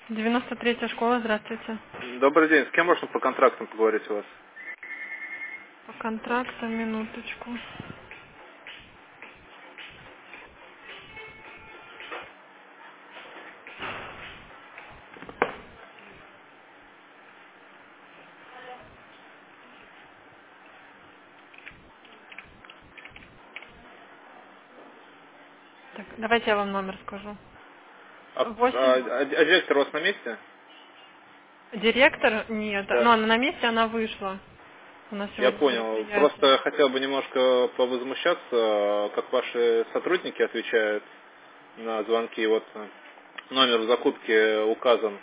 93-я школа, здравствуйте. Добрый день. С кем можно по контрактам поговорить у вас? По контракту, минуточку. Так, давайте я вам номер скажу. 8. Директор у вас на месте? Директор? Нет. Да. Ну, она на месте, она вышла. У нас Я сегодня понял. мероприятие. Просто хотел бы немножко повозмущаться, как ваши сотрудники отвечают на звонки. Вот номер закупки указан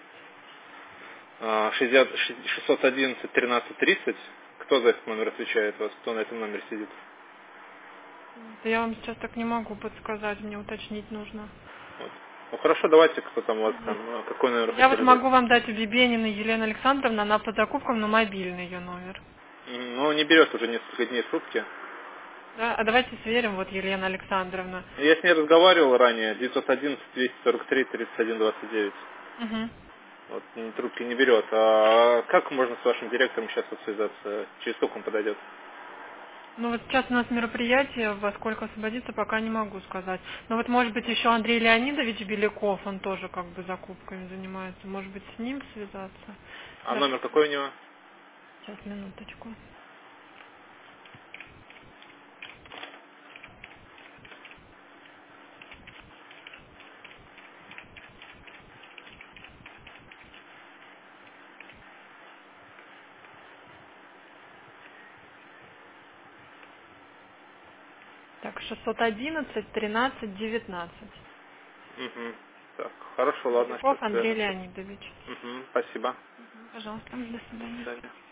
611 13 30. Кто за этот номер отвечает у вас? Кто на этом номере сидит? Да я вам сейчас так не могу подсказать, мне уточнить нужно. Вот. Ну хорошо, давайте, кто там у вас там, какой номер Я вот хотели дать? могу вам дать у Бибенина Елены Александровны, она по закупкам, но мобильный ее номер. Ну, не берет уже несколько дней трубки. Да? А давайте сверим, вот Елена Александровна. Я с ней разговаривал ранее, 911 243 31 29. Угу. Вот, трубки не берет. А как можно с вашим директором сейчас вот связаться? Через сколько он подойдет? Ну вот сейчас у нас мероприятие, во сколько освободится, пока не могу сказать. Но вот может быть еще Андрей Леонидович Беляков, он тоже как бы закупками занимается. Может быть с ним связаться? А Да. номер какой у него? Сейчас, минуточку. Так, 611 13 19. Угу. Так, хорошо, ладно, сейчас Беляков Андрей свяжемся. Леонидович. Угу, спасибо. Пожалуйста, до До свидания. свидания.